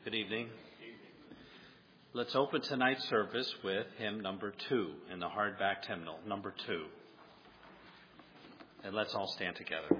Good evening. Let's open tonight's service with hymn number 2 in the hardback hymnal, number 2. And let's all stand together.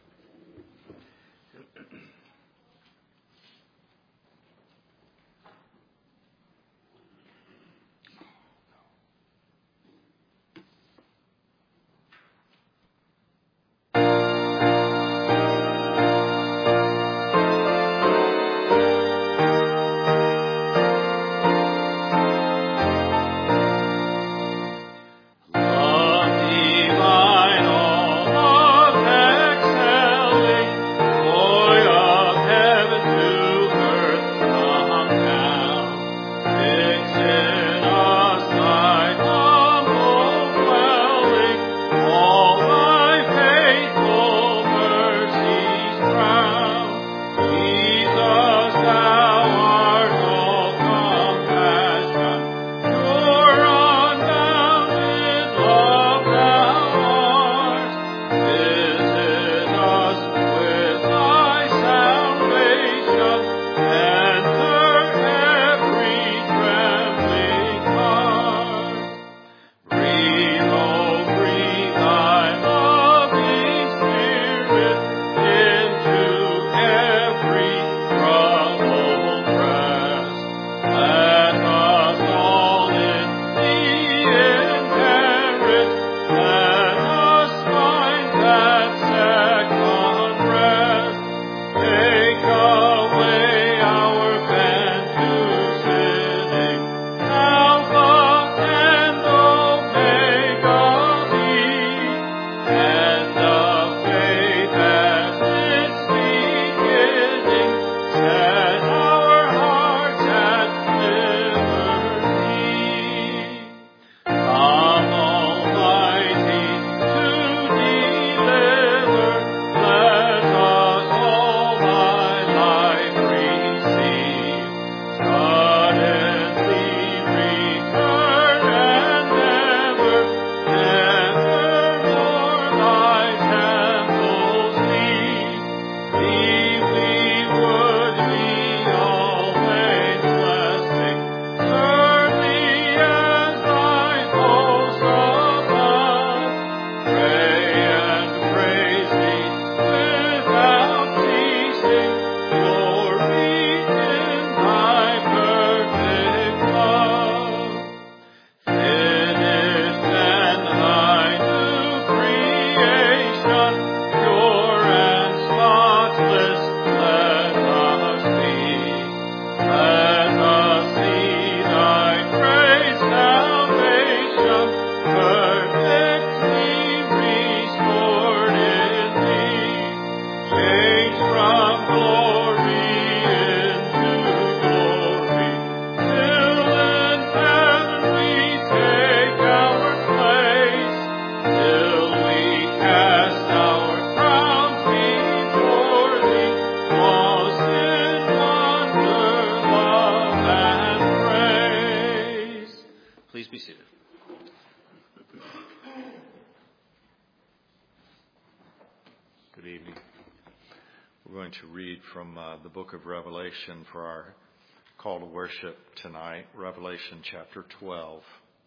The book of Revelation for our call to worship tonight, Revelation chapter 12.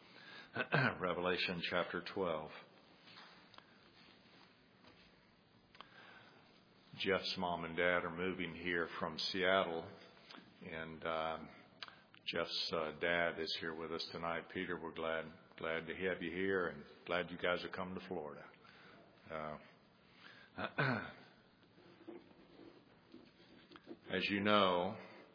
Revelation chapter 12. Jeff's mom and dad are moving here from Seattle, and Jeff's dad is here with us tonight. Peter, we're glad to have you here, and glad you guys are coming to Florida. As you know,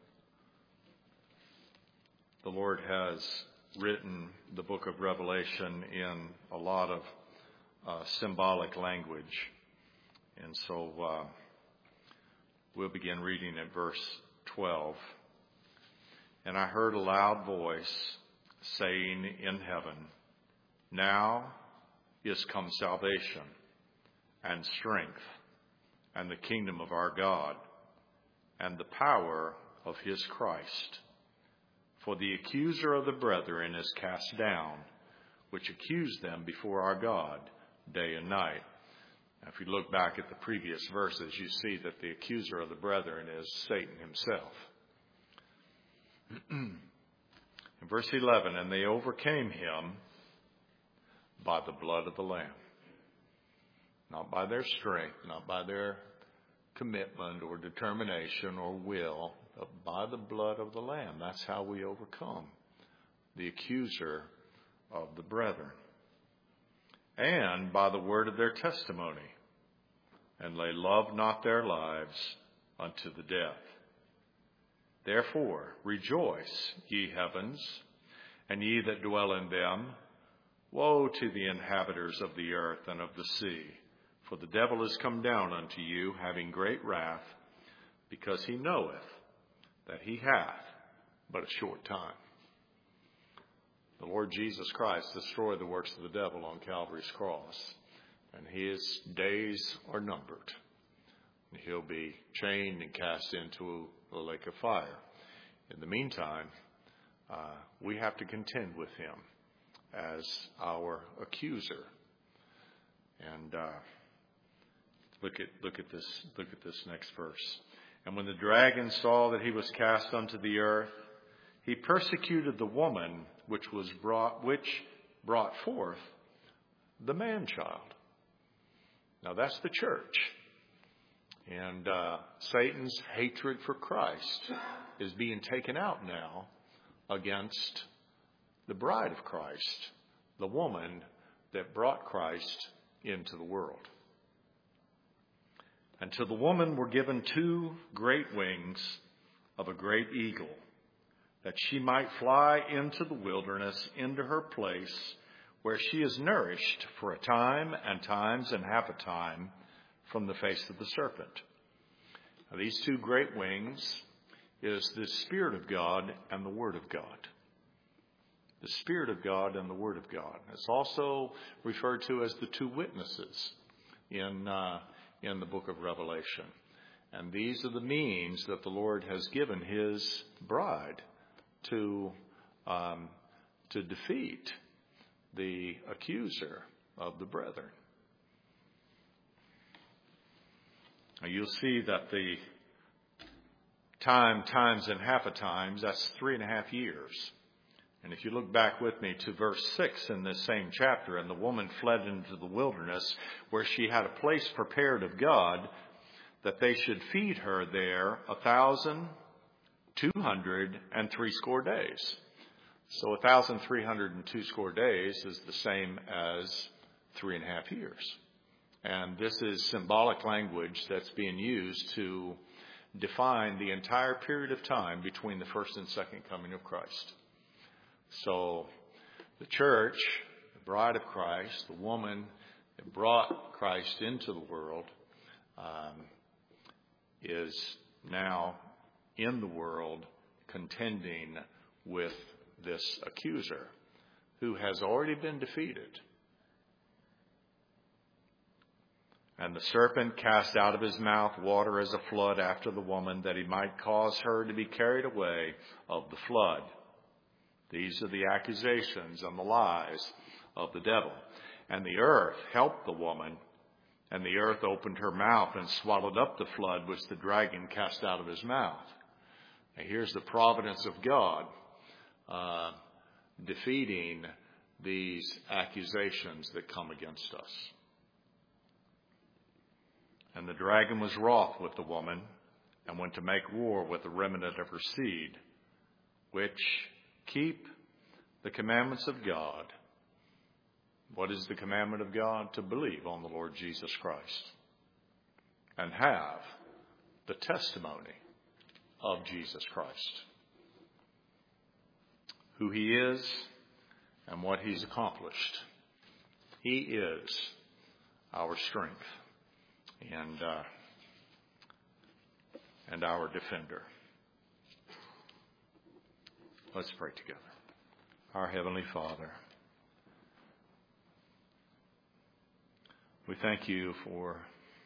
the Lord has written the book of Revelation in a lot of symbolic language. And so we'll begin reading at verse 12. And I heard a loud voice saying in heaven, "Now is come salvation and strength and the kingdom of our God and the power of his Christ. For the accuser of the brethren is cast down, which accused them before our God day and night." Now, if you look back at the previous verses, you see that the accuser of the brethren is Satan himself. In verse 11, and they overcame him by the blood of the Lamb. Not by their strength, not by their commitment or determination or will, but by the blood of the Lamb. That's how we overcome the accuser of the brethren. And by the word of their testimony. And they loved not their lives unto the death. Therefore rejoice, ye heavens, and ye that dwell in them. Woe to the inhabitants of the earth and of the sea, for the devil is come down unto you, having great wrath, because he knoweth that he hath but a short time. The Lord Jesus Christ destroyed the works of the devil on Calvary's cross, and his days are numbered. He'll be chained and cast into the lake of fire. In the meantime, we have to contend with him as our accuser. And look at this next verse. And when the dragon saw that he was cast unto the earth, he persecuted the woman which brought forth the man-child. Now that's the church. And Satan's hatred for Christ is being taken out now against the bride of Christ, the woman that brought Christ into the world. And to the woman were given 2 great wings of a great eagle, that she might fly into the wilderness, into her place, where she is nourished for a time and times and half a time from the face of the serpent. Now, these 2 great wings is the Spirit of God and the Word of God. The Spirit of God and the Word of God. It's also referred to as the 2 witnesses in the book of Revelation. And these are the means that the Lord has given his bride to defeat the accuser of the brethren. Now you'll see that the times and half a times, that's 3.5 years. And if you look back with me to verse 6 in this same chapter, and the woman fled into the wilderness, where she had a place prepared of God, that they should feed her there 1,260 days. So 1,362 days is the same as 3.5 years. And this is symbolic language that's being used to define the entire period of time between the first and second coming of Christ. So the church, the bride of Christ, the woman that brought Christ into the world, is now in the world contending with this accuser who has already been defeated. And the serpent cast out of his mouth water as a flood after the woman, that he might cause her to be carried away of the flood. These are the accusations and the lies of the devil. And the earth helped the woman, and the earth opened her mouth and swallowed up the flood which the dragon cast out of his mouth. Now here's the providence of God defeating these accusations that come against us. And the dragon was wroth with the woman, and went to make war with the remnant of her seed, which keep the commandments of God. What is the commandment of God? To believe on the Lord Jesus Christ and have the testimony of Jesus Christ, who he is and what he's accomplished. He is our strength and our defender. Let's pray together. Our Heavenly Father, we thank you for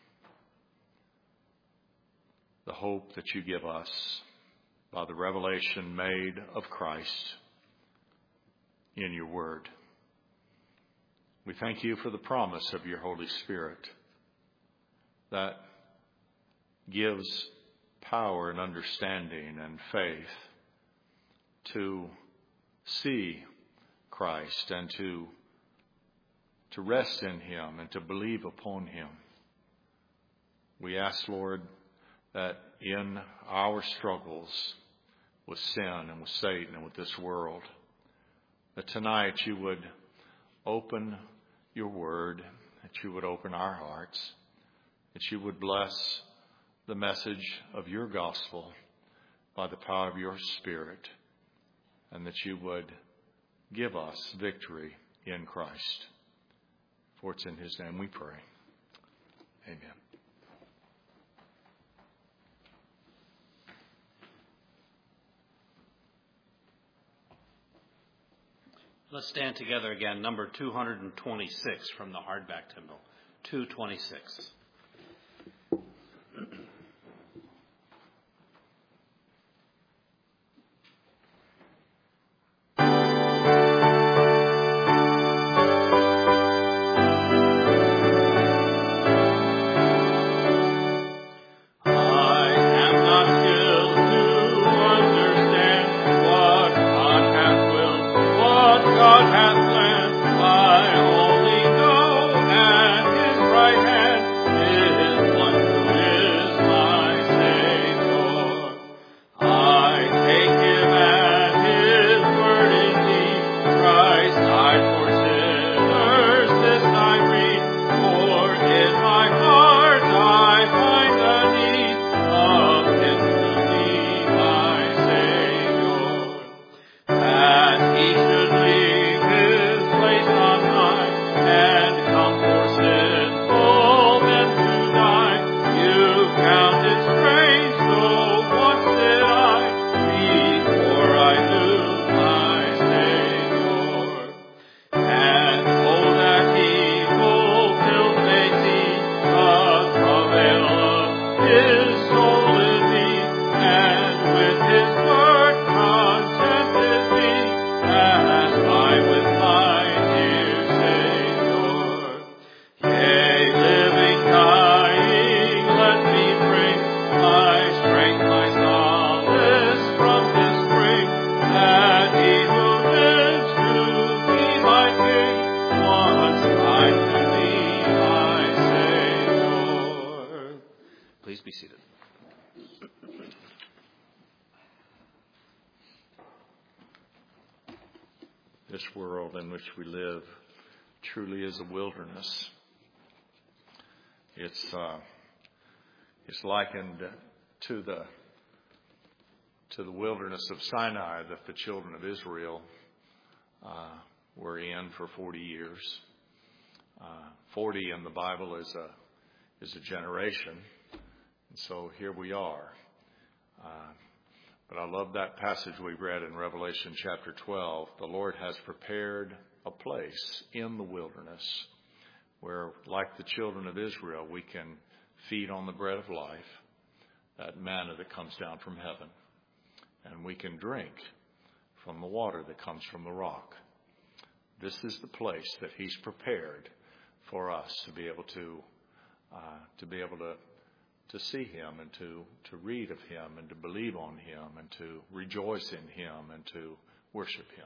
the hope that you give us by the revelation made of Christ in your word. We thank you for the promise of your Holy Spirit that gives power and understanding and faith to see Christ and to rest in him and to believe upon him. We ask, Lord, that in our struggles with sin and with Satan and with this world, that tonight you would open your word, that you would open our hearts, that you would bless the message of your gospel by the power of your Spirit, and that you would give us victory in Christ. For it's in his name we pray. Amen. Let's stand together again, number 226 from the hardback hymnal. 226. This world in which we live truly is a wilderness. It's likened to the wilderness of Sinai that the children of Israel were in for 40 years. 40 in the Bible is a generation, and so here we are. But I love that passage we read in Revelation chapter 12. The Lord has prepared a place in the wilderness where, like the children of Israel, we can feed on the bread of life, that manna that comes down from heaven, and we can drink from the water that comes from the rock. This is the place that he's prepared for us to be able to see him and to read of him and to believe on him and to rejoice in him and to worship him.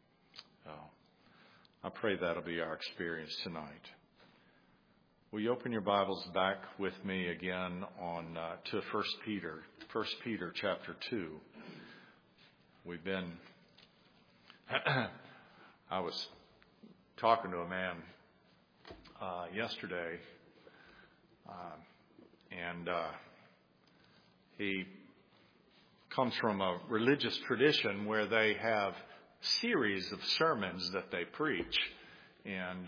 I pray that'll be our experience tonight. Will you open your Bibles back with me again on to 1 Peter chapter 2. We've been I was talking to a man yesterday, and he comes from a religious tradition where they have series of sermons that they preach, and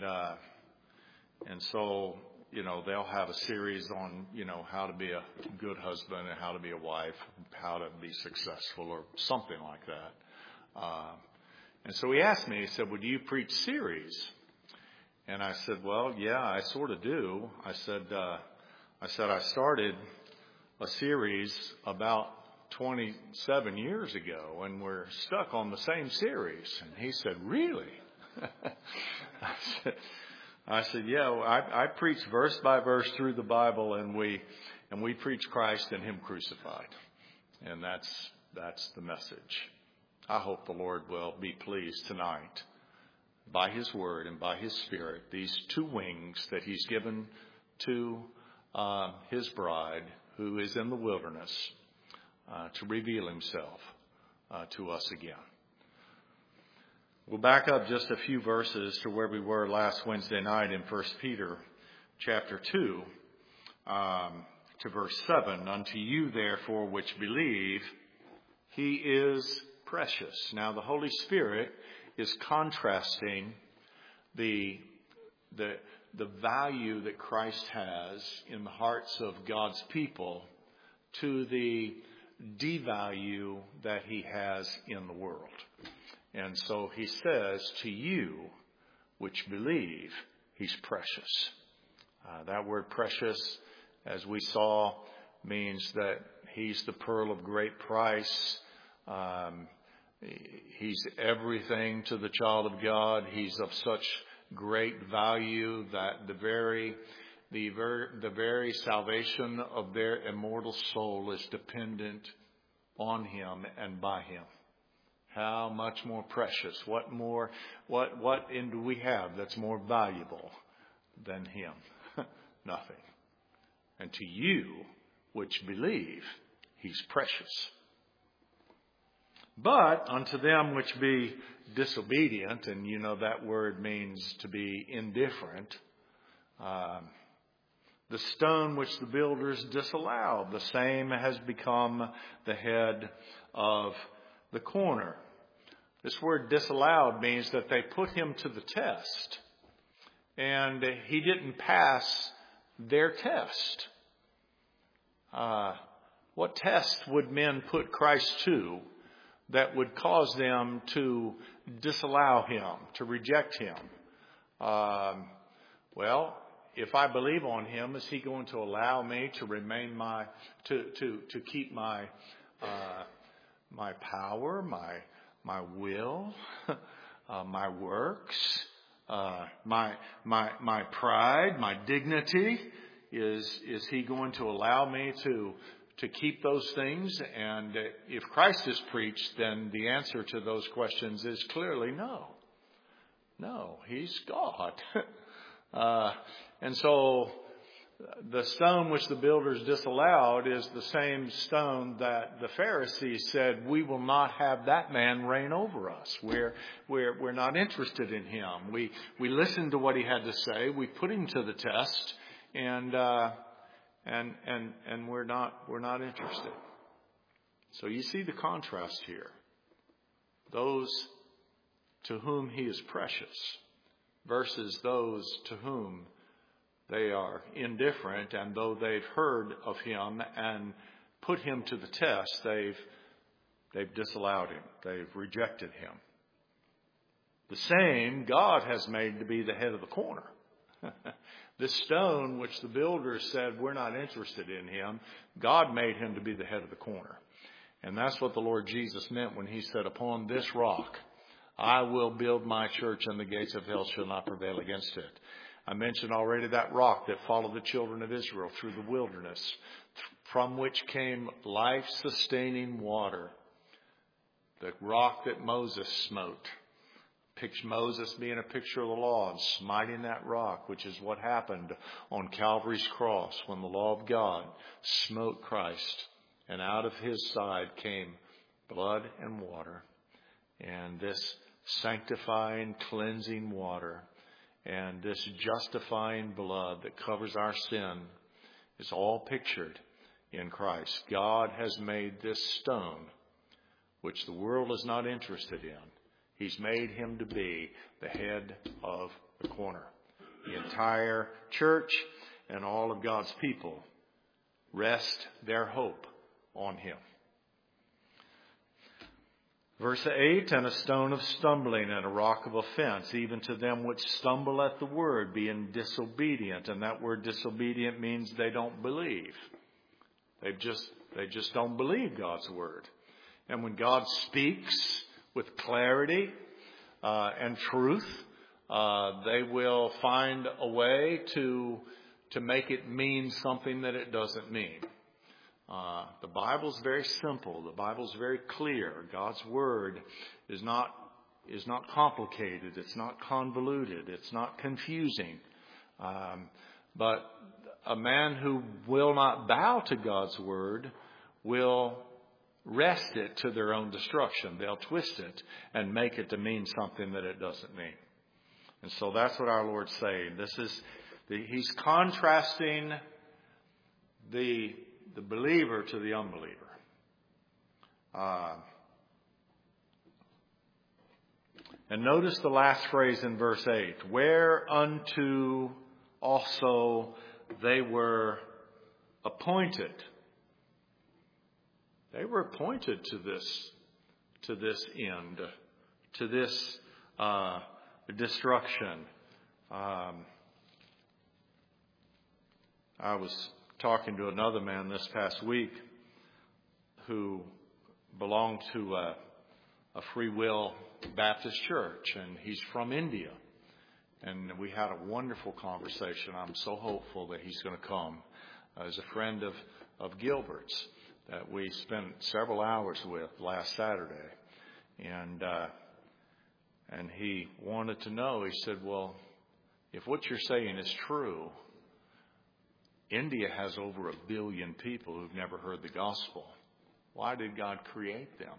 so they'll have a series on how to be a good husband and how to be a wife, how to be successful or something like that. And so he asked me, he said, "Would you preach series?" And I said, "Well, yeah, I sort of do." I said I started a series about 27 years ago, and we're stuck on the same series. And he said, "Really?" I said, "Yeah, I preach verse by verse through the Bible, and we preach Christ and him crucified, and that's the message." I hope the Lord will be pleased tonight by His Word and by His Spirit, these two wings that He's given to His bride who is in the wilderness, to reveal Himself to us again. We'll back up just a few verses to where we were last Wednesday night in 1 Peter chapter 2 to verse 7. Unto you, therefore, which believe, He is precious. Now, the Holy Spirit is contrasting the value that Christ has in the hearts of God's people to the devalue that He has in the world. And so He says, to you which believe, He's precious. That word precious, as we saw, means that He's the pearl of great price. He's everything to the child of God. He's of such great value that the very salvation of their immortal soul is dependent on Him and by Him. How much more precious? What do we have that's more valuable than Him? Nothing. And to you which believe, He's precious. But unto them which be disobedient, and you know that word means to be indifferent, the stone which the builders disallowed, the same has become the head of the corner. This word disallowed means that they put Him to the test, and He didn't pass their test. What test would men put Christ to that would cause them to disallow Him, to reject Him? Well, if I believe on Him, is He going to allow me to remain to keep my power, my will, my works, my pride, my dignity? Is He going to allow me to keep those things? And if Christ is preached, then the answer to those questions is clearly no. No, He's God. And so the stone which the builders disallowed is the same stone that the Pharisees said, we will not have that man reign over us. We're not interested in him. We listened to what he had to say. We put him to the test, and we're not interested. So you see the contrast here. Those to whom He is precious versus those to whom they are indifferent, and though they've heard of Him and put Him to the test, they've disallowed Him. They've rejected Him. The same God has made to be the head of the corner. This stone which the builders said, we're not interested in Him, God made Him to be the head of the corner. And that's what the Lord Jesus meant when He said, upon this rock I will build my church, and the gates of hell shall not prevail against it. I mentioned already that rock that followed the children of Israel through the wilderness, from which came life-sustaining water. The rock that Moses smote. Moses being a picture of the law and smiting that rock, which is what happened on Calvary's cross when the law of God smote Christ. And out of His side came blood and water. And this sanctifying, cleansing water and this justifying blood that covers our sin is all pictured in Christ. God has made this stone, which the world is not interested in, He's made Him to be the head of the corner. The entire church and all of God's people rest their hope on Him. Verse 8, and a stone of stumbling and a rock of offense, even to them which stumble at the word, being disobedient. And that word disobedient means they don't believe. They just don't believe God's word. And when God speaks with clarity and truth, they will find a way to make it mean something that it doesn't mean. The Bible's very simple. The Bible's very clear. God's Word is not complicated. It's not convoluted. It's not confusing. But a man who will not bow to God's Word will wrest it to their own destruction. They'll twist it and make it to mean something that it doesn't mean. And so that's what our Lord's saying. He's contrasting the believer to the unbeliever. And notice the last phrase in verse 8. Whereunto also they were appointed. They were appointed to this end, to this destruction. I was talking to another man this past week who belonged to a Free Will Baptist church, and he's from India. And we had a wonderful conversation. I'm so hopeful that he's going to come as a friend of Gilbert's that we spent several hours with last Saturday. And he wanted to know, he said, well, if what you're saying is true, India has over 1 billion people who've never heard the gospel. Why did God create them?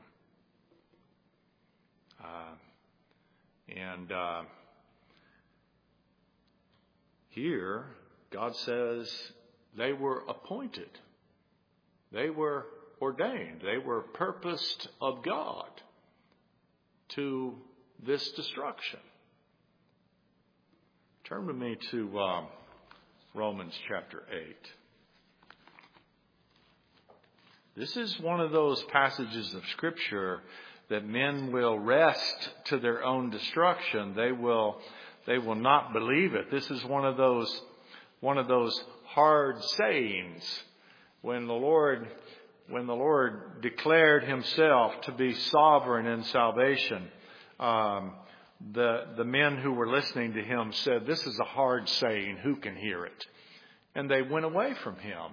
Here, God says they were appointed. They were ordained. They were purposed of God to this destruction. Turn with me to Romans chapter 8. This is one of those passages of Scripture that men will wrest to their own destruction. They will not believe it. This is one of those hard sayings. When the Lord declared himself to be sovereign in salvation, the men who were listening to him said, "This is a hard saying. Who can hear it?" And they went away from him.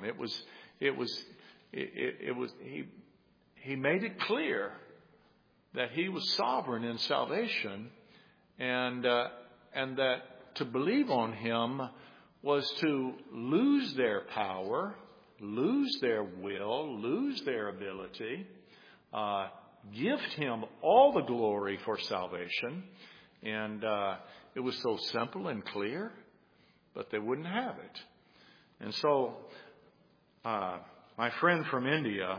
He made it clear that he was sovereign in salvation, and that to believe on him was to lose their power, lose their will, lose their ability, give him all the glory for salvation. And it was so simple and clear, but they wouldn't have it. And so my friend from India,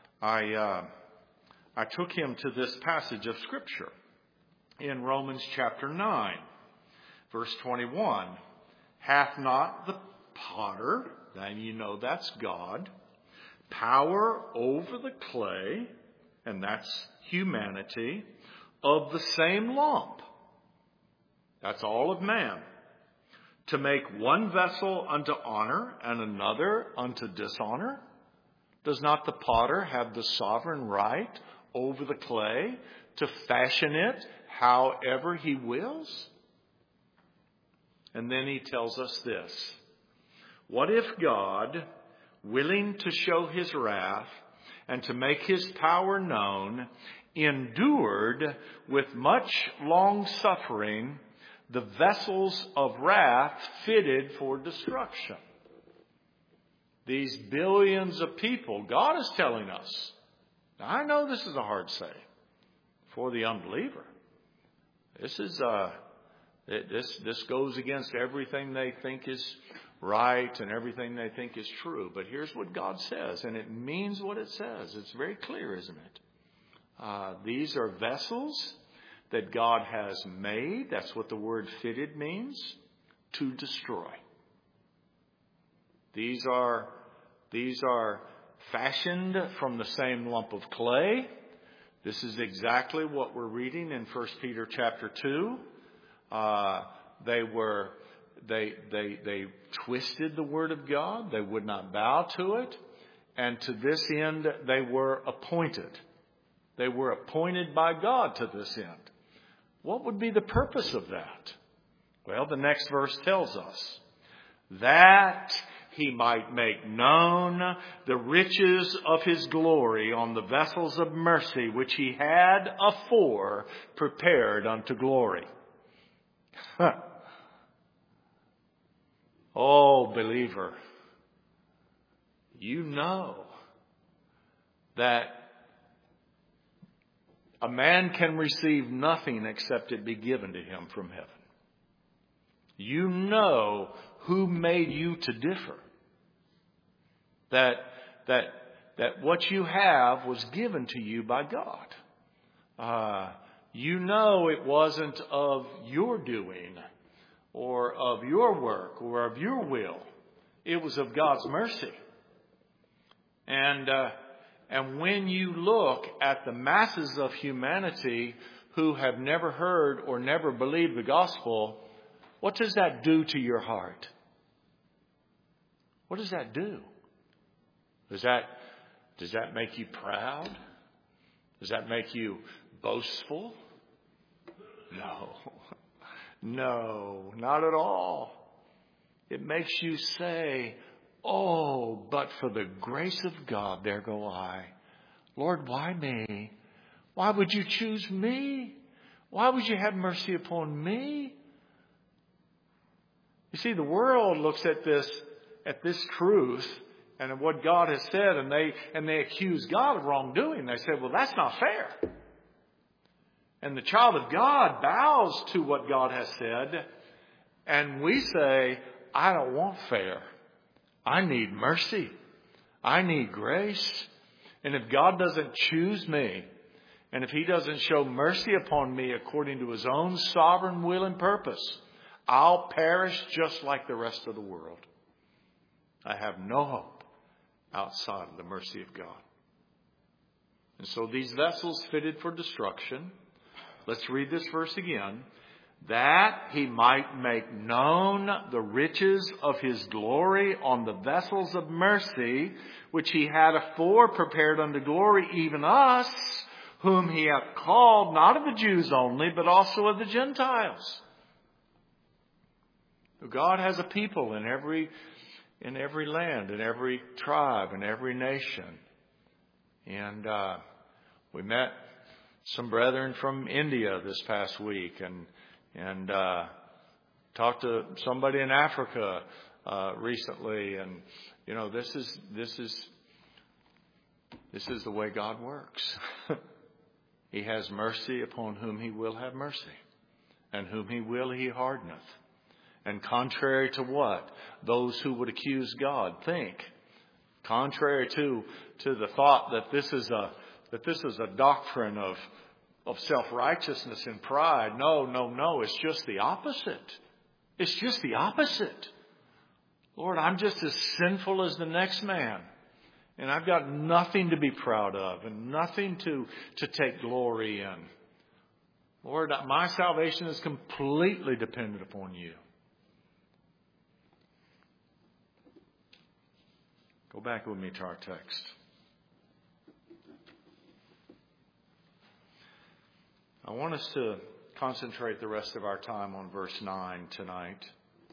I took him to this passage of Scripture in Romans chapter 9, verse 21. Hath not the potter, and you know that's God, power over the clay, and that's humanity, of the same lump, that's all of man, to make one vessel unto honor and another unto dishonor? Does not the potter have the sovereign right over the clay to fashion it however he wills? And then he tells us this. What if God, willing to show his wrath and to make his power known, endured with much long suffering the vessels of wrath fitted for destruction? These billions of people, God is telling us. Now, I know this is a hard say for the unbeliever. This goes against everything they think is right and everything they think is true. But here's what God says, and it means what it says. It's very clear, isn't it? These are vessels that God has made. That's what the word fitted means, to destroy. These are fashioned from the same lump of clay. This is exactly what we're reading in 1 Peter chapter 2. They twisted the word of God. They would not bow to it. And to this end, they were appointed. They were appointed by God to this end. What would be the purpose of that? Well, the next verse tells us that He might make known the riches of his glory on the vessels of mercy, which he had afore prepared unto glory. Oh, believer, you know that a man can receive nothing except it be given to him from heaven. You know who made you to differ. That what you have was given to you by God. You know it wasn't of your doing or of your work or of your will. It was of God's mercy. And when you look at the masses of humanity who have never heard or never believed the gospel, what does that do to your heart? What does that do? Does that make you proud? Does that make you boastful? No, not at all. It makes you say, oh, but for the grace of God, there go I. Lord, why me? Why would you choose me? Why would you have mercy upon me? You see, the world looks at this truth and at what God has said, and they accuse God of wrongdoing. They say, well, that's not fair. And the child of God bows to what God has said, and we say, I don't want fair. I need mercy. I need grace. And if God doesn't choose me, and if he doesn't show mercy upon me according to his own sovereign will and purpose, I'll perish just like the rest of the world. I have no hope outside of the mercy of God. And so these vessels fitted for destruction. Let's read this verse again. That he might make known the riches of his glory on the vessels of mercy, which he had afore prepared unto glory, even us, whom he hath called, not of the Jews only, but also of the Gentiles. God has a people in every land, in every tribe, in every nation. And we met some brethren from India this past week, and talked to somebody in Africa recently, and you know, this is the way God works. He has mercy upon whom he will have mercy, and whom he will he hardeneth. And contrary to what those who would accuse God think, contrary to the thought that this is a doctrine of self-righteousness and pride. No. It's just the opposite. It's just the opposite. Lord, I'm just as sinful as the next man. And I've got nothing to be proud of and nothing to take glory in. Lord, my salvation is completely dependent upon you. Go back with me to our text. I want us to concentrate the rest of our time on verse 9 tonight.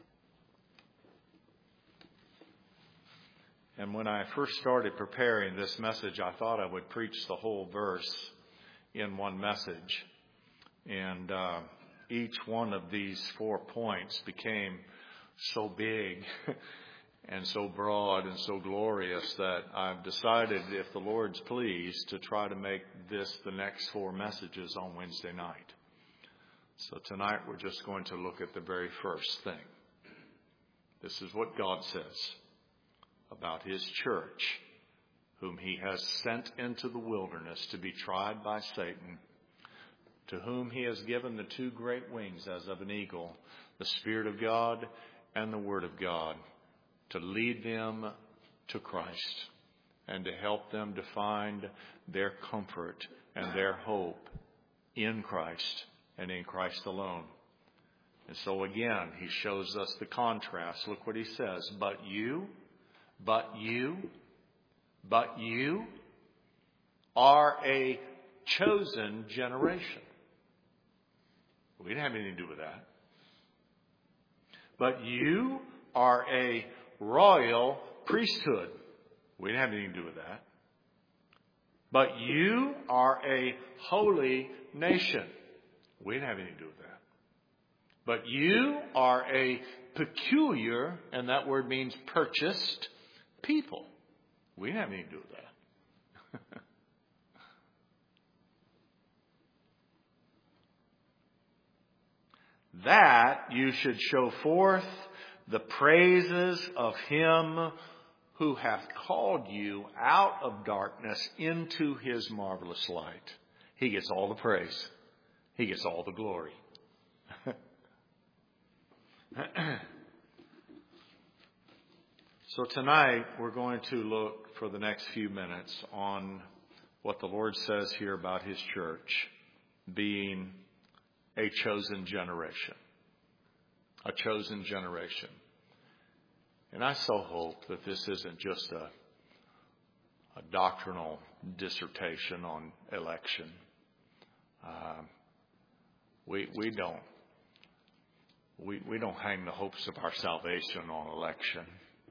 And when I first started preparing this message, I thought I would preach the whole verse in one message. And each one of these 4 points became so big and so broad and so glorious that I've decided, if the Lord's pleased, to try to make this the next 4 messages on Wednesday night. So tonight we're just going to look at the very first thing. This is what God says about his church, whom he has sent into the wilderness to be tried by Satan, to whom he has given the 2 great wings as of an eagle, the Spirit of God and the Word of God, to lead them to Christ and to help them to find their comfort and their hope in Christ and in Christ alone. And so again, he shows us the contrast. Look what he says. But you are a chosen generation. We didn't have anything to do with that. But you are a royal priesthood. We didn't have anything to do with that. But you are a holy nation. We didn't have anything to do with that. But you are a peculiar, and that word means purchased, people. We didn't have anything to do with that. That you should show forth the praises of Him who hath called you out of darkness into His marvelous light. He gets all the praise. He gets all the glory. So tonight we're going to look for the next few minutes on what the Lord says here about His church being a chosen generation. A chosen generation. And I so hope that this isn't just a doctrinal dissertation on election. We don't hang the hopes of our salvation on election.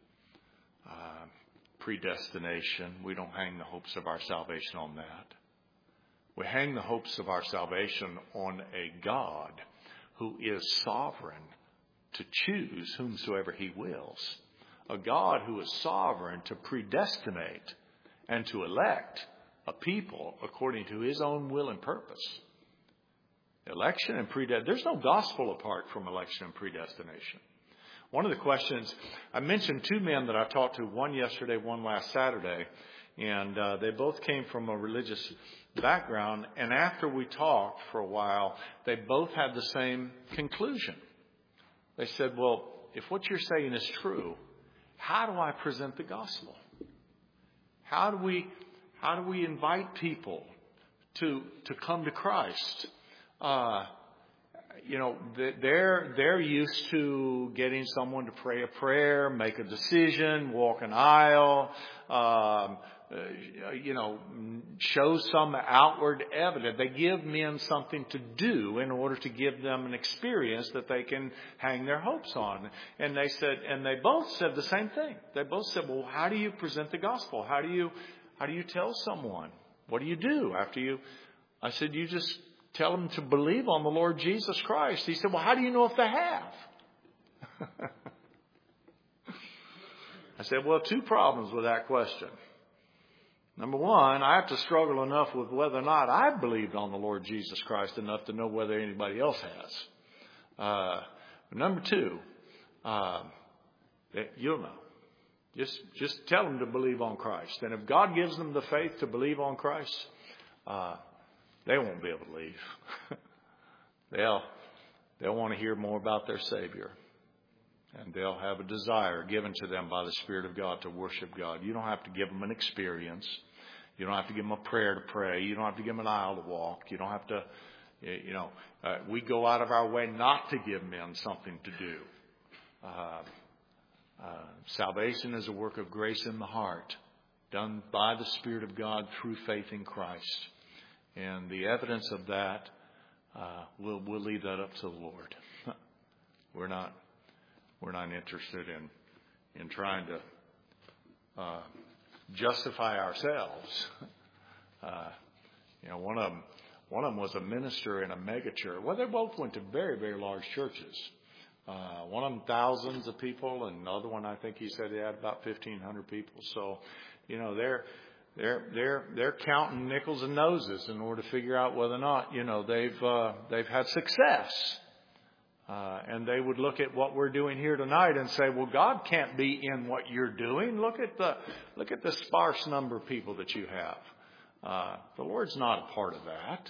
Predestination. We don't hang the hopes of our salvation on that. We hang the hopes of our salvation on a God who is sovereign to choose whomsoever He wills. A God who is sovereign to predestinate and to elect a people according to His own will and purpose. Election and predestination. There's no gospel apart from election and predestination. One of the questions, I mentioned two men that I talked to, one yesterday, one last Saturday, and they both came from a religious background. And after we talked for a while, they both had the same conclusion. They said, well, if what you're saying is true, how do I present the gospel? How do we invite people to come to Christ? They're used to getting someone to pray a prayer, make a decision, walk an aisle, show some outward evidence. They give men something to do in order to give them an experience that they can hang their hopes on. And they both said the same thing. They both said, well, how do you present the gospel? How do you tell someone? What do you do after you? I said, you just tell them to believe on the Lord Jesus Christ. He said, well, how do you know if they have? I said, well, two problems with that question. Number one, I have to struggle enough with whether or not I believed on the Lord Jesus Christ enough to know whether anybody else has. Number two, you'll know. Just tell them to believe on Christ. And if God gives them the faith to believe on Christ, they won't be able to leave. They'll want to hear more about their Savior. And they'll have a desire given to them by the Spirit of God to worship God. You don't have to give them an experience. You don't have to give them a prayer to pray. You don't have to give them an aisle to walk. You don't have to, we go out of our way not to give men something to do. Salvation is a work of grace in the heart, done by the Spirit of God through faith in Christ. And the evidence of that, we'll leave that up to the Lord. We're not interested in trying to justify ourselves. One of them was a minister in a megachurch. Well, they both went to very, very large churches. One of them thousands of people, and the other one, I think he said he had about 1,500 people. So, they're counting nickels and noses in order to figure out whether or not they've had success. And they would look at what we're doing here tonight and say, well, God can't be in what you're doing. Look at the sparse number of people that you have. The Lord's not a part of that.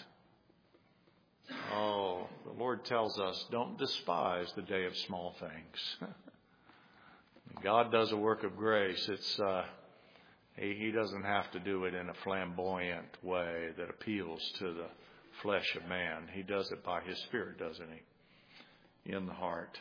Oh, the Lord tells us, don't despise the day of small things. God does a work of grace. He doesn't have to do it in a flamboyant way that appeals to the flesh of man. He does it by His Spirit, doesn't He? In the heart.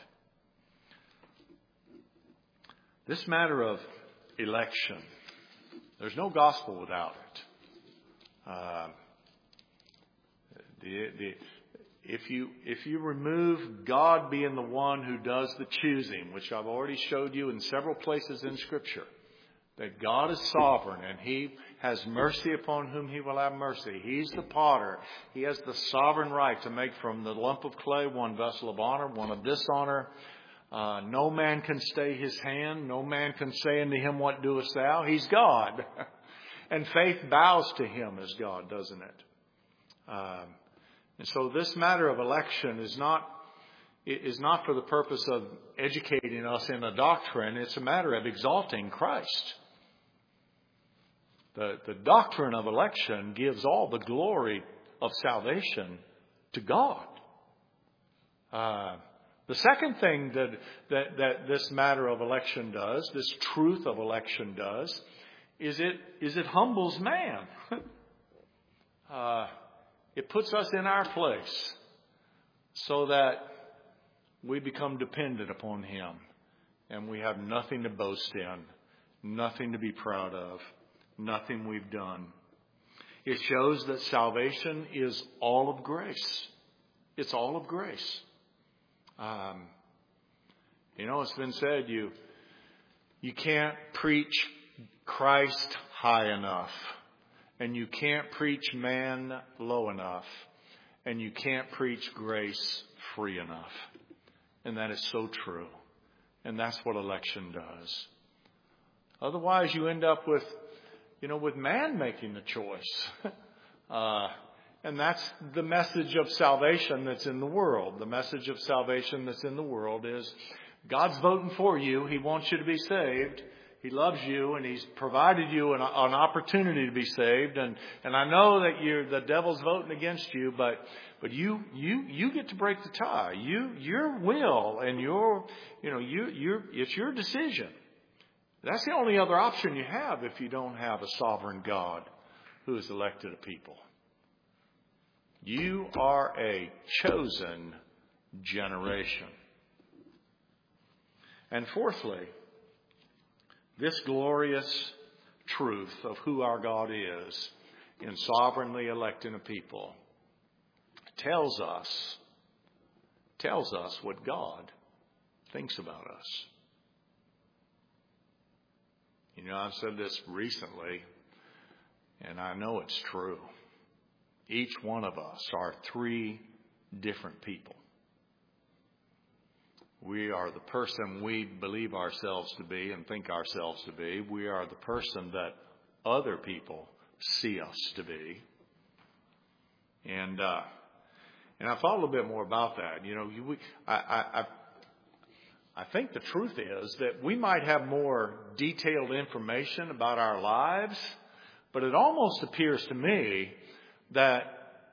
This matter of election, there's no gospel without it. if you remove God being the one who does the choosing, which I've already showed you in several places in Scripture, that God is sovereign and He has mercy upon whom He will have mercy. He's the potter. He has the sovereign right to make from the lump of clay one vessel of honor, one of dishonor. No man can stay His hand. No man can say unto Him, what doest thou? He's God. And faith bows to Him as God, doesn't it? And so this matter of election is not for the purpose of educating us in a doctrine. It's a matter of exalting Christ. The doctrine of election gives all the glory of salvation to God. The second thing that this matter of election does, this truth of election does, is it humbles man. It puts us in our place so that we become dependent upon Him and we have nothing to boast in, nothing to be proud of, nothing we've done. It shows that salvation is all of grace. It's all of grace. It's been said you can't preach Christ high enough. And you can't preach man low enough. And you can't preach grace free enough. And that is so true. And that's what election does. Otherwise, you end up with man making the choice. And that's the message of salvation that's in the world. The message of salvation that's in the world is God's voting for you. He wants you to be saved. He loves you, and He's provided you an opportunity to be saved. And I know that the devil's voting against you, but you get to break the tie. Your will and it's your decision. That's the only other option you have if you don't have a sovereign God who has elected a people. You are a chosen generation. And fourthly, this glorious truth of who our God is in sovereignly electing a people tells us what God thinks about us. I've said this recently, and I know it's true. Each one of us are three different people. We are the person we believe ourselves to be and think ourselves to be. We are the person that other people see us to be. And I thought a little bit more about that. I think the truth is that we might have more detailed information about our lives, but it almost appears to me that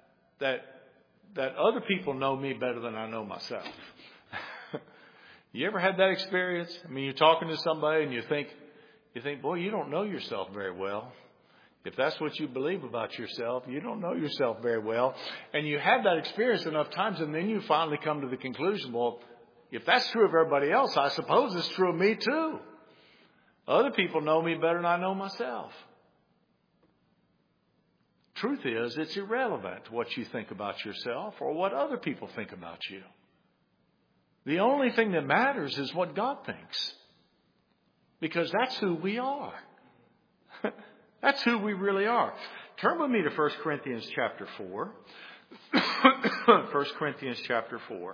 other people know me better than I know myself. You ever had that experience? I mean, you're talking to somebody and you think, boy, you don't know yourself very well. If that's what you believe about yourself, you don't know yourself very well. And you have that experience enough times, and then you finally come to the conclusion, well, if that's true of everybody else, I suppose it's true of me too. Other people know me better than I know myself. Truth is, it's irrelevant what you think about yourself or what other people think about you. The only thing that matters is what God thinks. Because that's who we are. That's who we really are. Turn with me to 1 Corinthians chapter 4. 1 Corinthians chapter 4.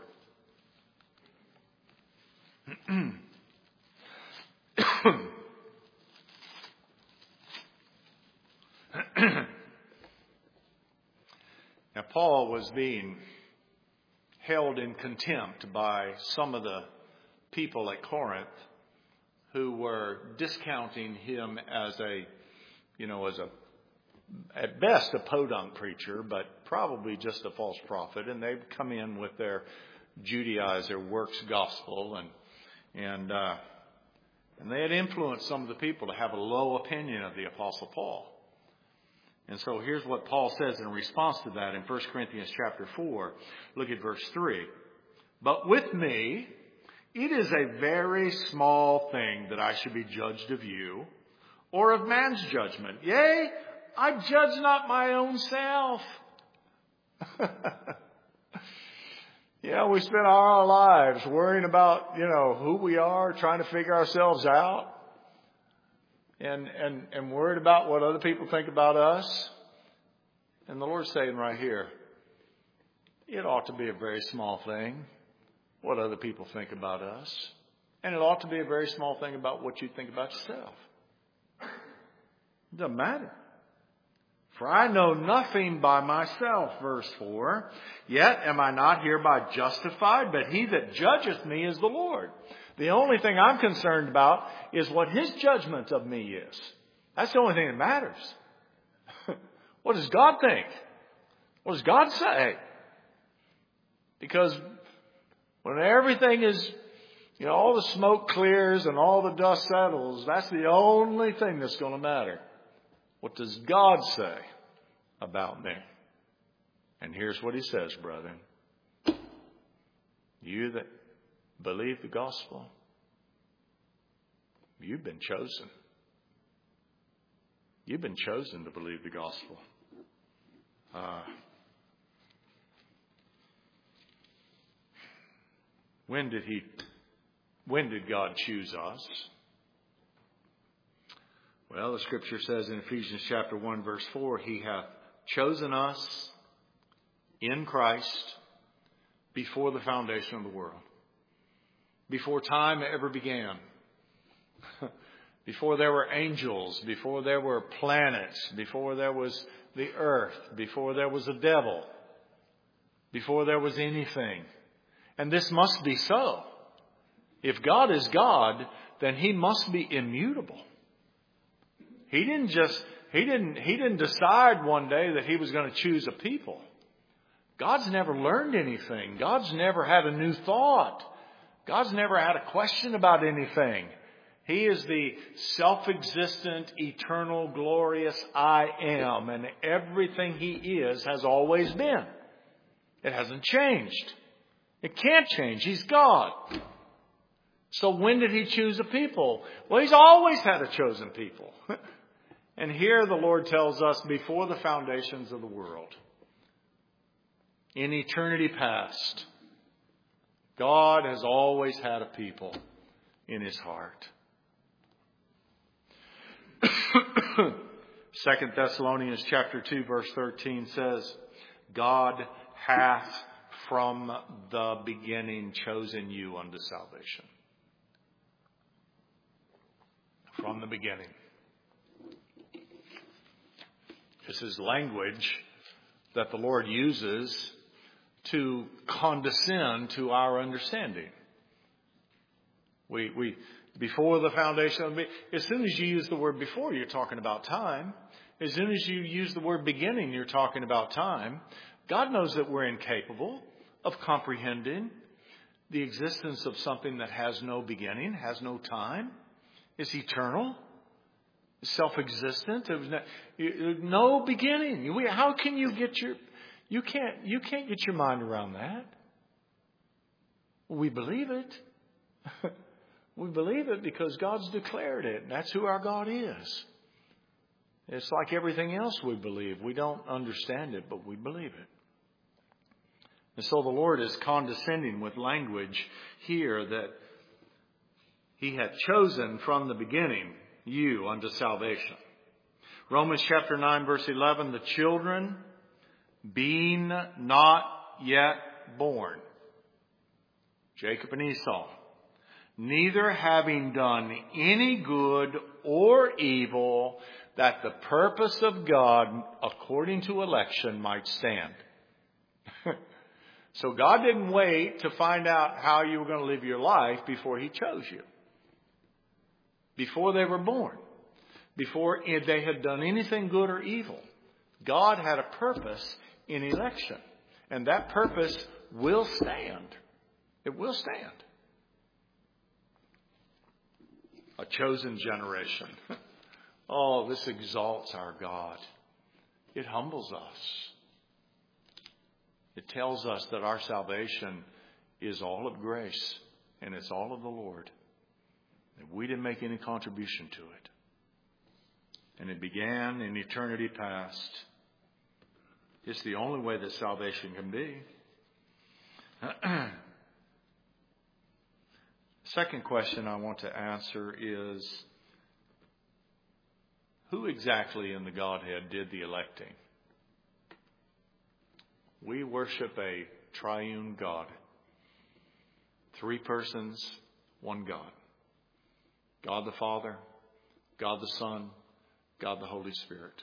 Now, Paul was being held in contempt by some of the people at Corinth who were discounting him as at best a podunk preacher, but probably just a false prophet. And they'd come in with their Judaizer works gospel, and they had influenced some of the people to have a low opinion of the Apostle Paul. And so here's what Paul says in response to that in 1 Corinthians chapter 4. Look at verse 3. But with me, it is a very small thing that I should be judged of you, or of man's judgment. Yea, I judge not my own self. We spend our lives worrying about, who we are, trying to figure ourselves out, and worried about what other people think about us. And the Lord's saying right here, it ought to be a very small thing what other people think about us. And it ought to be a very small thing about what you think about yourself. It doesn't matter. For I know nothing by myself, verse 4. Yet am I not hereby justified, but he that judgeth me is the Lord. The only thing I'm concerned about is what his judgment of me is. That's the only thing that matters. What does God think? What does God say? Because when everything is, all the smoke clears and all the dust settles, that's the only thing that's going to matter. What does God say about me? And here's what he says, brethren. You that believe the gospel, you've been chosen. You've been chosen to believe the gospel. When did God choose us? Well, the scripture says in Ephesians chapter 1 verse 4, he hath chosen us in Christ before the foundation of the world. Before time ever began. Before there were angels, before there were planets, before there was the earth, before there was a devil, before there was anything. And this must be so. If God is God, then he must be immutable. He didn't decide one day that he was going to choose a people. God's never learned anything. God's never had a new thought. God's never had a question about anything. He is the self-existent, eternal, glorious I am. And everything he is has always been. It hasn't changed. It can't change. He's God. So when did he choose a people? Well, he's always had a chosen people. And here the Lord tells us before the foundations of the world, in eternity past, God has always had a people in his heart. 2 Thessalonians chapter 2 verse 13 says, God hath from the beginning chosen you unto salvation. From the beginning. This is language that the Lord uses to condescend to our understanding. We before the foundation of as soon as you use the word before, you're talking about time. As soon as you use the word beginning, you're talking about time. God knows that we're incapable of comprehending the existence of something that has no beginning, has no time, is eternal, is self-existent, no beginning. How can you get you can't get your mind around that. We believe it. We believe it because God's declared it. And that's who our God is. It's like everything else we believe. We don't understand it, but we believe it. And so the Lord is condescending with language here that he had chosen from the beginning you unto salvation. Romans chapter 9 verse 11, the children being not yet born, Jacob and Esau, neither having done any good or evil, that the purpose of God according to election might stand. So God didn't wait to find out how you were going to live your life before he chose you. Before they were born. Before they had done anything good or evil. God had a purpose in election. And that purpose will stand. It will stand. A chosen generation. Oh, this exalts our God. It humbles us. It tells us that our salvation is all of grace and it's all of the Lord. And we didn't make any contribution to it. And it began in eternity past. It's the only way that salvation can be. Second question I want to answer is, who exactly in the Godhead did the electing? We worship a triune God. 3 persons, 1 God. God the Father, God the Son, God the Holy Spirit.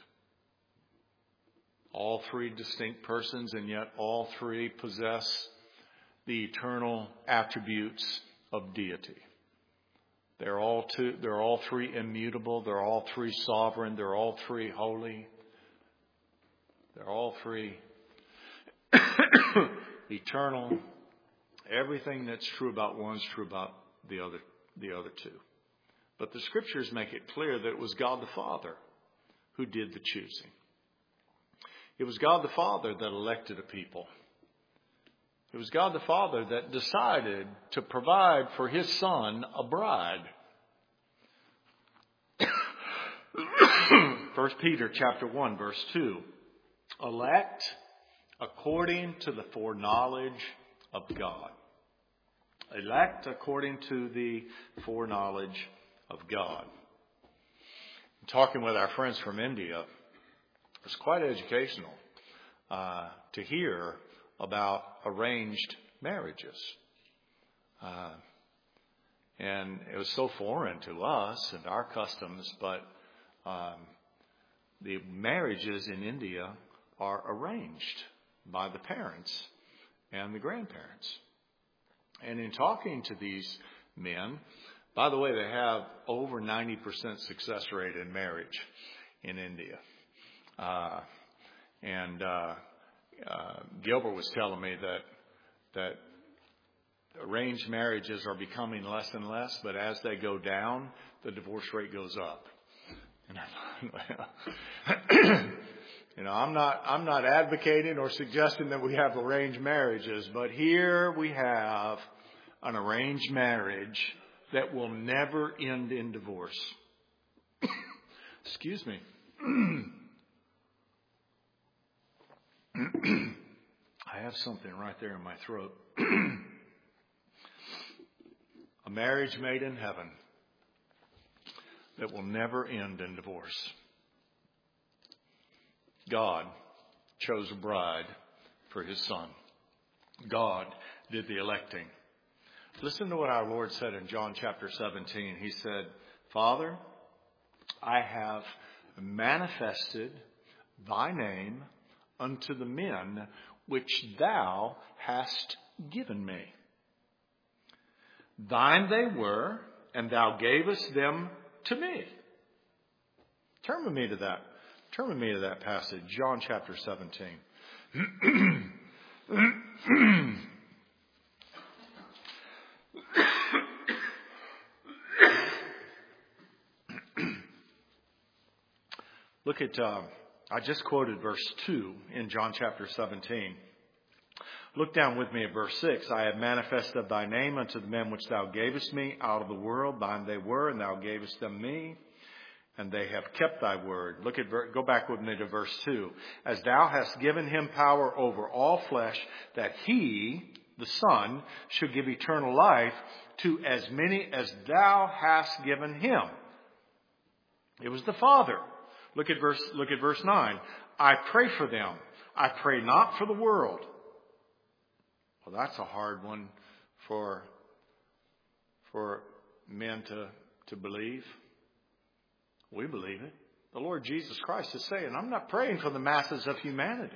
All 3 distinct persons, and yet all 3 possess the eternal attributes of deity. They're all 3 immutable. They're all 3 sovereign. They're all 3 holy. They're all 3 eternal. Everything that's true about one is true about the other 2. But the Scriptures make it clear that it was God the Father who did the choosing. It was God the Father that elected a people. It was God the Father that decided to provide for His Son a bride. 1 Peter chapter 1, verse 2. Elect according to the foreknowledge of God. Elect according to the foreknowledge of God. Talking with our friends from India, it was quite educational to hear about arranged marriages. And it was so foreign to us and our customs, but the marriages in India are arranged by the parents and the grandparents. And in talking to these men, by the way, they have over 90% success rate in marriage in India. Gilbert was telling me that arranged marriages are becoming less and less, but as they go down, the divorce rate goes up. And I'm not advocating or suggesting that we have arranged marriages, but here we have an arranged marriage that will never end in divorce. Excuse me. I have something right there in my throat. A marriage made in heaven that will never end in divorce. God chose a bride for His Son. God did the electing. Listen to what our Lord said in John chapter 17. He said, Father, I have manifested Thy name unto the men which Thou hast given me. Thine they were, and Thou gavest them to me. Turn with me to that. Turn with me to that passage, John chapter 17. Look at, I just quoted verse 2 in John chapter 17. Look down with me at verse 6. I have manifested Thy name unto the men which Thou gavest me out of the world. Thine they were, and Thou gavest them me, and they have kept Thy word. Go back with me to verse 2. As Thou hast given Him power over all flesh, that He, the Son, should give eternal life to as many as Thou hast given Him. It was the Father. Look at verse 9. I pray for them. I pray not for the world. Well, that's a hard one for men to believe. We believe it. The Lord Jesus Christ is saying, I'm not praying for the masses of humanity.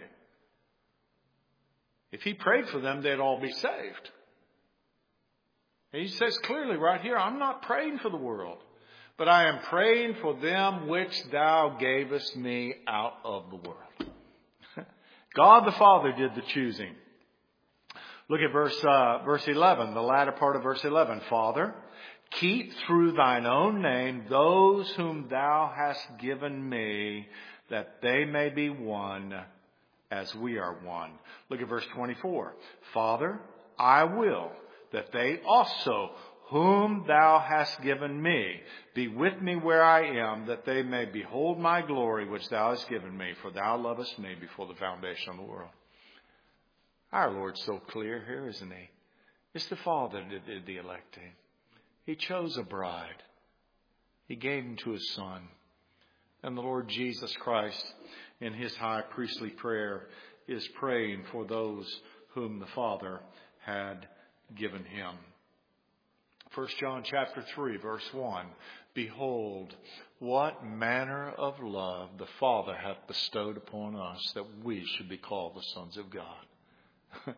If He prayed for them, they'd all be saved. And He says clearly right here, I'm not praying for the world, but I am praying for them which Thou gavest me out of the world. God the Father did the choosing. Look at verse 11, the latter part of verse 11. Father, keep through Thine own name those whom Thou hast given me, that they may be one as we are one. Look at verse 24. Father, I will that they also, whom Thou hast given me, be with me where I am, that they may behold my glory which Thou hast given me, for Thou lovest me before the foundation of the world. Our Lord's so clear here, isn't He? It's the Father that did the electing. He chose a bride. He gave Him to His Son. And the Lord Jesus Christ, in His high priestly prayer, is praying for those whom the Father had given Him. 1 John chapter 3, verse 1. Behold, what manner of love the Father hath bestowed upon us, that we should be called the sons of God.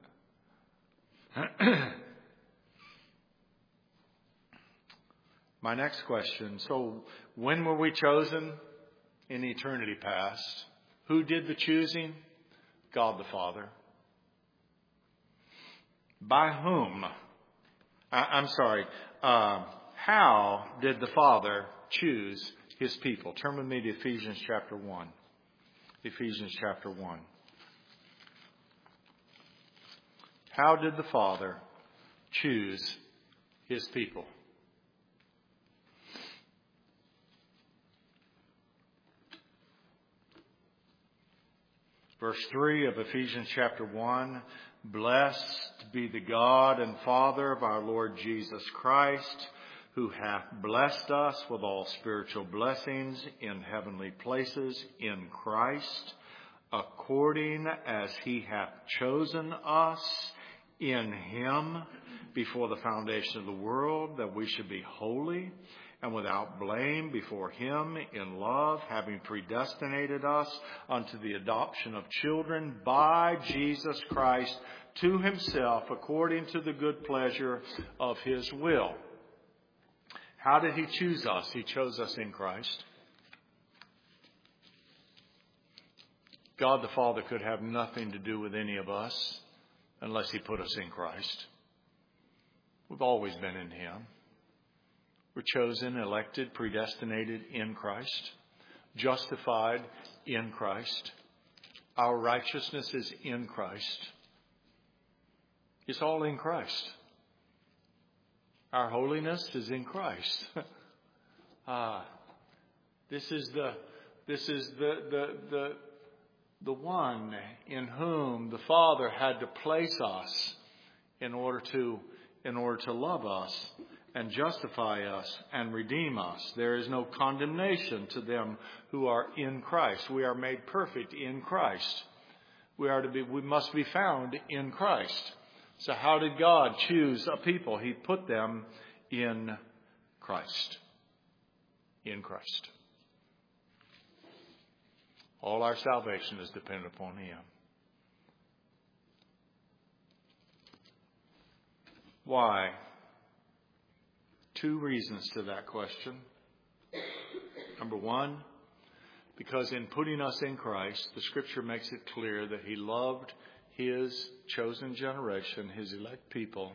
My next question. So, when were we chosen? In eternity past. Who did the choosing? God the Father. By whom? How did the Father choose His people? Turn with me to Ephesians chapter 1. Ephesians chapter 1. How did the Father choose His people? Verse 3 of Ephesians chapter 1. Blessed be the God and Father of our Lord Jesus Christ, who hath blessed us with all spiritual blessings in heavenly places in Christ, according as He hath chosen us in Him before the foundation of the world, that we should be holy and without blame before Him in love, having predestinated us unto the adoption of children by Jesus Christ to Himself, according to the good pleasure of His will. How did He choose us? He chose us in Christ. God the Father could have nothing to do with any of us unless He put us in Christ. We've always been in Him. We're chosen, elected, predestinated in Christ, justified in Christ. Our righteousness is in Christ. It's all in Christ. Our holiness is in Christ. This is the one in whom the Father had to place us in order to love us and justify us and redeem us. There is no condemnation to them who are in Christ. We are made perfect in Christ. We must be found in Christ. So how did God choose a people? He put them in Christ. In Christ. All our salvation is dependent upon Him. Why? Two reasons to that question. Number one, because in putting us in Christ, the Scripture makes it clear that He loved His chosen generation, His elect people,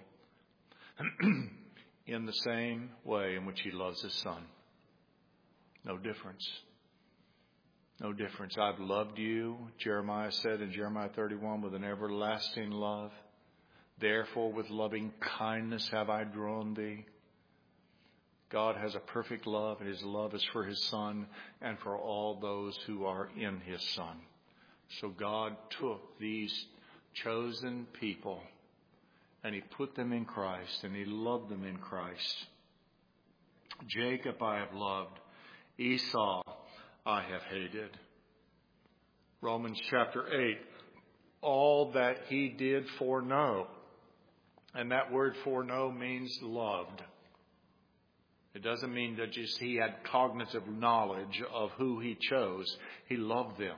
in the same way in which He loves His Son. No difference. No difference. I've loved you, Jeremiah said in Jeremiah 31, with an everlasting love. Therefore, with loving kindness have I drawn thee. God has a perfect love, and His love is for His Son and for all those who are in His Son. So God took these chosen people and He put them in Christ, and He loved them in Christ. Jacob I have loved, Esau I have hated. Romans chapter 8, all that He did foreknow. And that word foreknow means loved. It doesn't mean that just He had cognitive knowledge of who He chose. He loved them.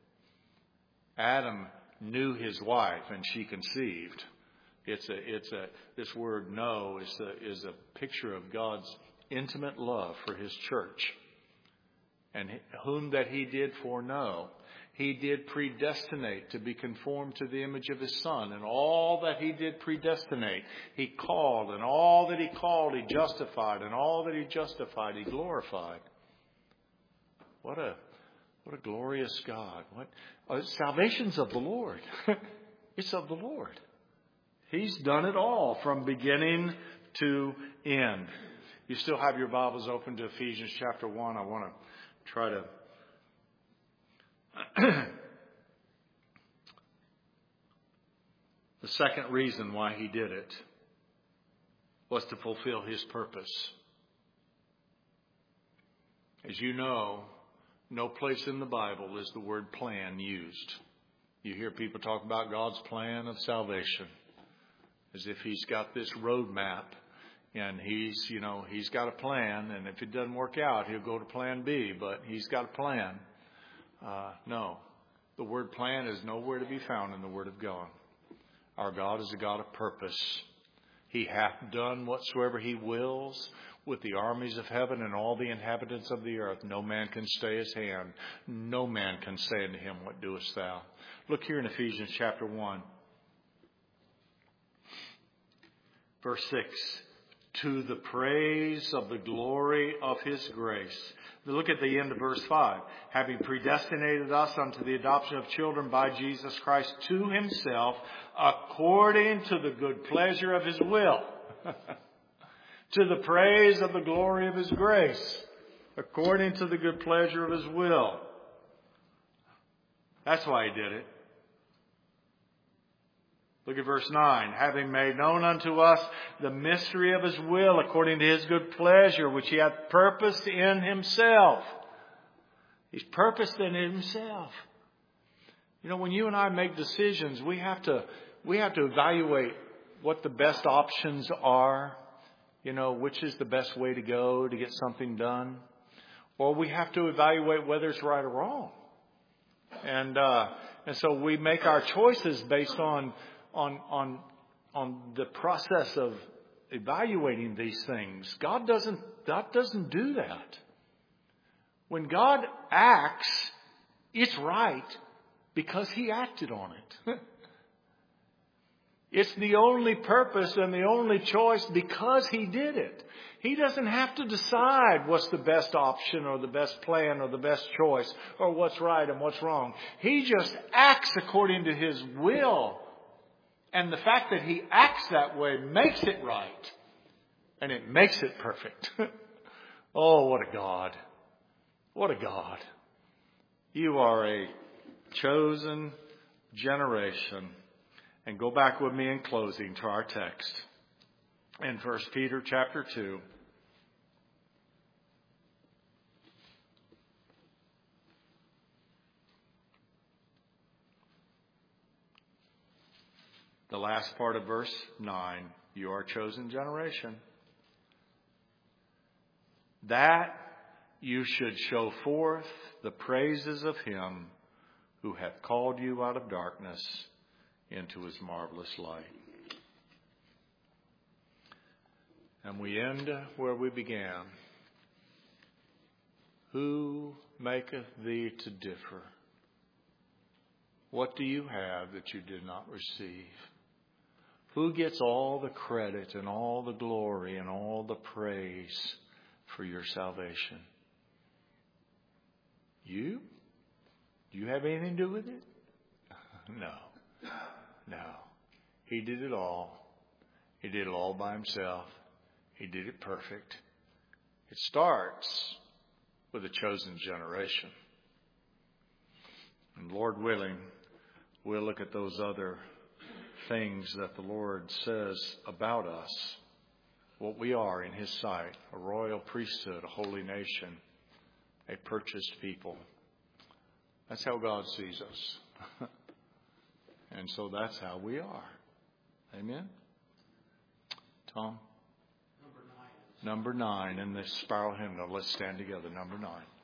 Adam knew his wife and she conceived. This word know is a picture of God's intimate love for His church. And whom that He did foreknow, He did predestinate to be conformed to the image of His Son. And all that He did predestinate, He called. And all that He called, He justified. And all that He justified, He glorified. What a glorious God. Salvation's of the Lord. It's of the Lord. He's done it all from beginning to end. You still have your Bibles open to Ephesians chapter 1. I want to try to The second reason why He did it was to fulfill His purpose. As you know, no place in the Bible is the word plan used. You hear people talk about God's plan of salvation as if He's got this roadmap and He's got a plan, and if it doesn't work out, He'll go to plan B, but He's got a plan. No, the word plan is nowhere to be found in the Word of God. Our God is a God of purpose. He hath done whatsoever He wills with the armies of heaven and all the inhabitants of the earth. No man can stay His hand. No man can say unto Him, what doest thou? Look here in Ephesians chapter 1. Verse 6. To the praise of the glory of His grace. Look at the end of verse 5. Having predestinated us unto the adoption of children by Jesus Christ to Himself, according to the good pleasure of His will. To the praise of the glory of His grace. According to the good pleasure of His will. That's why He did it. Look at verse 9. Having made known unto us the mystery of His will, according to His good pleasure, which He hath purposed in Himself. He's purposed in Himself. You know, when you and I make decisions, we have to evaluate what the best options are. You know, which is the best way to go to get something done. Or we have to evaluate whether it's right or wrong. And so we make our choices based on the process of evaluating these things. God doesn't do that. When God acts, it's right because He acted on it. It's the only purpose and the only choice because He did it. He doesn't have to decide what's the best option or the best plan or the best choice or what's right and what's wrong. He just acts according to His will. And the fact that He acts that way makes it right. And it makes it perfect. Oh, what a God. What a God. You are a chosen generation. And go back with me in closing to our text. In 1 Peter chapter 2. The last part of verse 9. You are a chosen generation. That you should show forth the praises of Him who hath called you out of darkness into His marvelous light. And we end where we began. Who maketh thee to differ? What do you have that you did not receive? Who gets all the credit and all the glory and all the praise for your salvation? You? Do you have anything to do with it? No. No. He did it all. He did it all by Himself. He did it perfect. It starts with a chosen generation. And Lord willing, we'll look at those other things that the Lord says about us. What we are in His sight. A royal priesthood, a holy nation, a purchased people. That's how God sees us. And so that's how we are. Amen? Tom? Number 9 in the spiral hymnal. Let's stand together. Number 9.